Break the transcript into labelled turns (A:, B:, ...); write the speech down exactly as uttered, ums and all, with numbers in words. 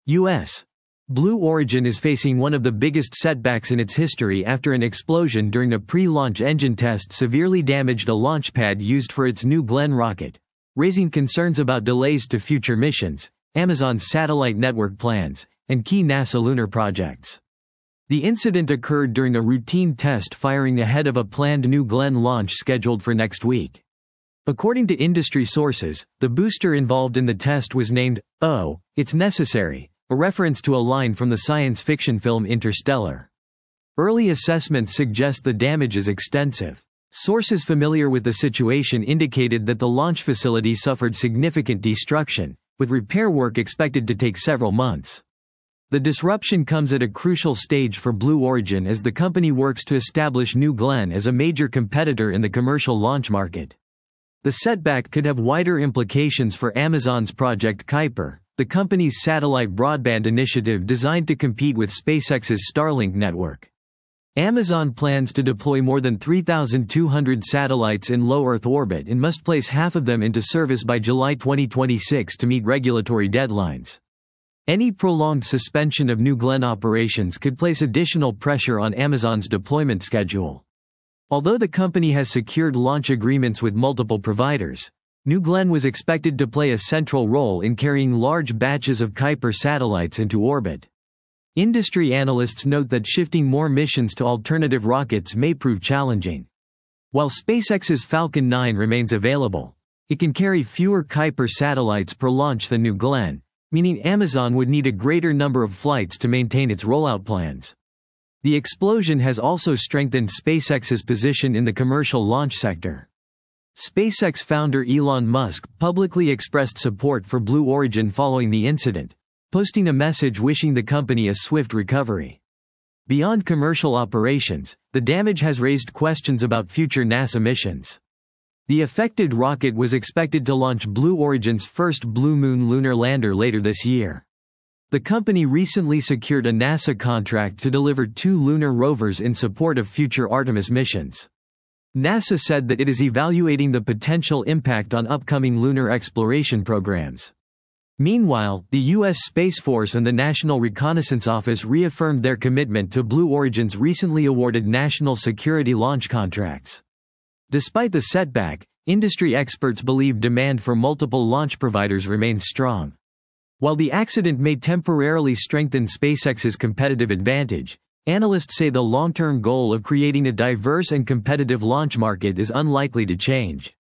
A: U S Blue Origin is facing one of the biggest setbacks in its history after an explosion during a pre-launch engine test severely damaged a launch pad used for its New Glenn rocket, raising concerns about delays to future missions, Amazon's satellite network plans, and key NASA lunar projects. The incident occurred during a routine test firing ahead of a planned New Glenn launch scheduled for next week. According to industry sources, the booster involved in the test was named, "Oh, It's Necessary," a reference to a line from the science fiction film Interstellar. Early assessments suggest the damage is extensive. Sources familiar with the situation indicated that the launch facility suffered significant destruction, with repair work expected to take several months. The disruption comes at a crucial stage for Blue Origin as the company works to establish New Glenn as a major competitor in the commercial launch market. The setback could have wider implications for Amazon's Project Kuiper, the company's satellite broadband initiative designed to compete with SpaceX's Starlink network. Amazon plans to deploy more than three thousand two hundred satellites in low Earth orbit and must place half of them into service by July twenty twenty-six to meet regulatory deadlines. Any prolonged suspension of New Glenn operations could place additional pressure on Amazon's deployment schedule. Although the company has secured launch agreements with multiple providers, New Glenn was expected to play a central role in carrying large batches of Kuiper satellites into orbit. Industry analysts note that shifting more missions to alternative rockets may prove challenging. While SpaceX's Falcon nine remains available, it can carry fewer Kuiper satellites per launch than New Glenn, meaning Amazon would need a greater number of flights to maintain its rollout plans. The explosion has also strengthened SpaceX's position in the commercial launch sector. SpaceX founder Elon Musk publicly expressed support for Blue Origin following the incident, posting a message wishing the company a swift recovery. Beyond commercial operations, the damage has raised questions about future NASA missions. The affected rocket was expected to launch Blue Origin's first Blue Moon lunar lander later this year. The company recently secured a NASA contract to deliver two lunar rovers in support of future Artemis missions. NASA said that it is evaluating the potential impact on upcoming lunar exploration programs. Meanwhile, the U S Space Force and the National Reconnaissance Office reaffirmed their commitment to Blue Origin's recently awarded national security launch contracts. Despite the setback, industry experts believe demand for multiple launch providers remains strong. While the accident may temporarily strengthen SpaceX's competitive advantage, analysts say the long-term goal of creating a diverse and competitive launch market is unlikely to change.